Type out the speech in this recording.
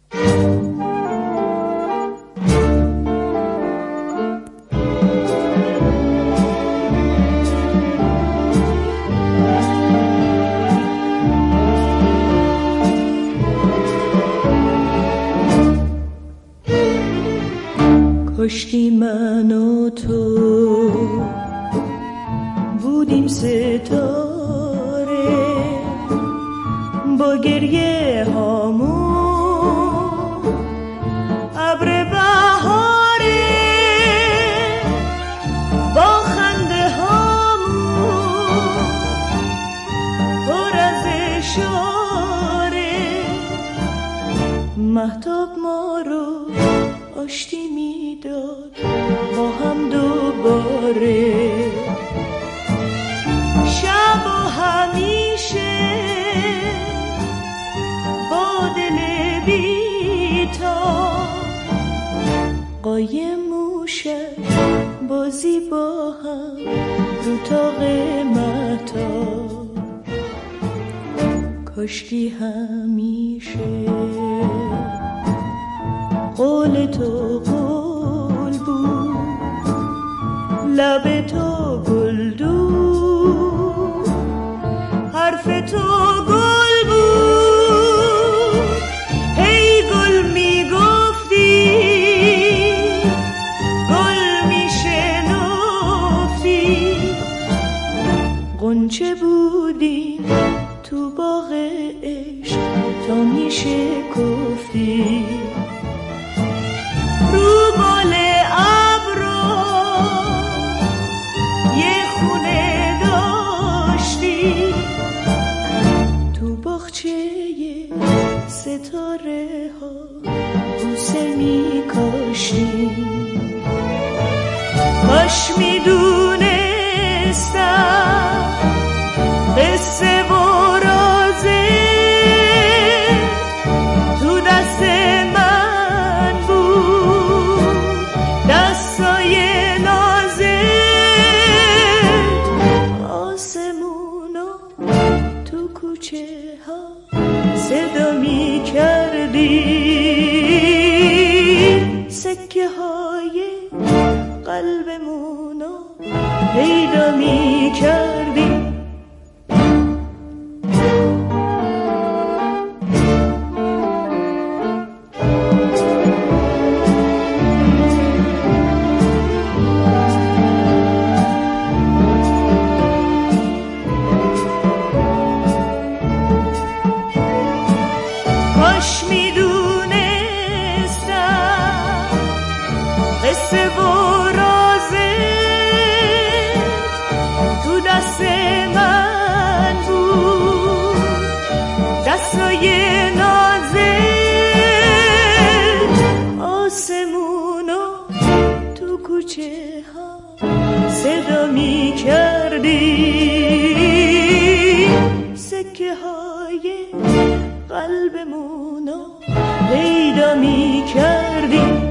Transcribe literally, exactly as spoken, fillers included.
کاشکی من و تو بودیم ستاره با گریه هامون ابر بهاره با خنده هامون پر از اشاره مهتاب ما رو آشتی میداد با هم دوباره شب و همیشه با دل بی‌تا قایم موشک بازی با هم رو تاق مهتاب کاشکی همیشه قول تو قول بود لب تو گلدون حرف تو گل بود هی گل میگفتی گل میشنفتی غنچه بودی تو باغ عشق تا میشکفتی رو بال ابرو یه خونه داشتی تو باغچه ستاره ها بوسه می کاشتی کاش می دونستم قصه و رازه تو دست من دستای نازت آسمونو تو کوچه ها صدا می کردی سکه های قلبمونو پیدا می کردی کاش میدونستم قصه و رازت تو دست من بود دستای نازت آسمونو تو کوچه ها صدا می کردی سکه های قلبمونو پیدا می کردی